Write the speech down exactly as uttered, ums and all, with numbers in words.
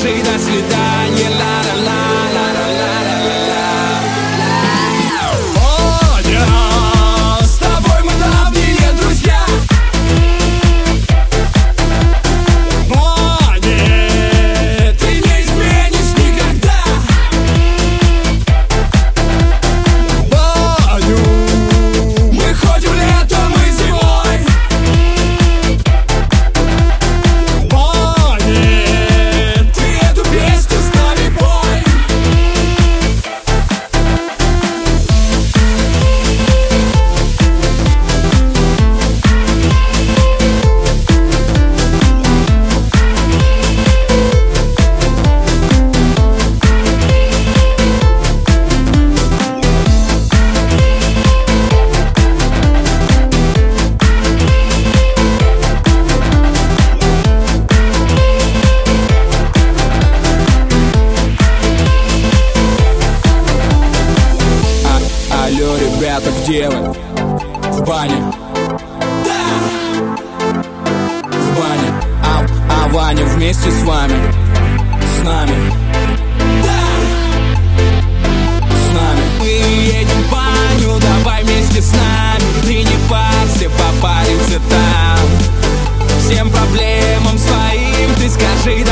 скажи до свидания, ла-ла-ла-ла-ла-ла-ла-ла-ла. Аня, с тобой мы давние друзья. Аня, ты не изменишь никогда. В баню мы ходим летом и зимой. Аня, ты эту песню с нами пой. Алло, ребята, где вы? В бане. Да! В бане. А, а Ваня вместе с вами? С нами? Да! С нами. Мы едем в баню, давай вместе с нами. Ты не парься, попаримся там. Всем проблемам своим ты скажи